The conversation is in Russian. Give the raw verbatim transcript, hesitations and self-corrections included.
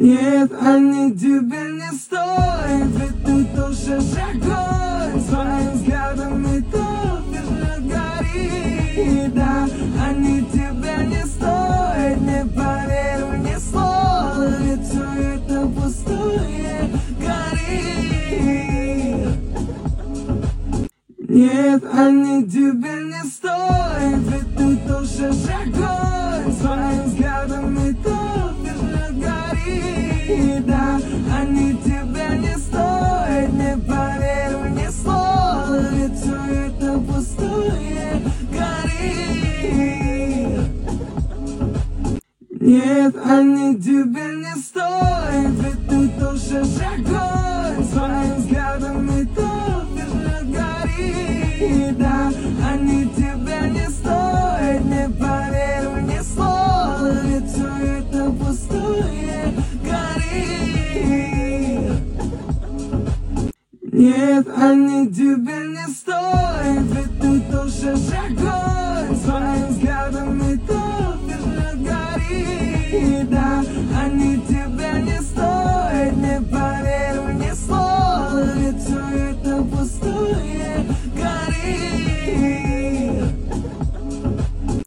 Нет, они тебе не стоят, ведь ты тоже огонь. Своим взглядом и топишь, гори. Да, они тебе не стоят, не поверю ни слова, ведь все это пустое, гори. Нет, они тебе не стоят, ведь ты тоже огонь. Своим взглядом и топишь, гори. Да, они тебе не стоят, не поверю ни слова, ведь все это пустое, гори. Нет, они тебе не стоят, ведь ты тоже огонь. Своим взглядом и топишь, гори. Да, они тебе не стоят, не поверю ни слова, ведь все это пустое, гори. Нет, они тебе не стоят, ведь ты тоже огонь.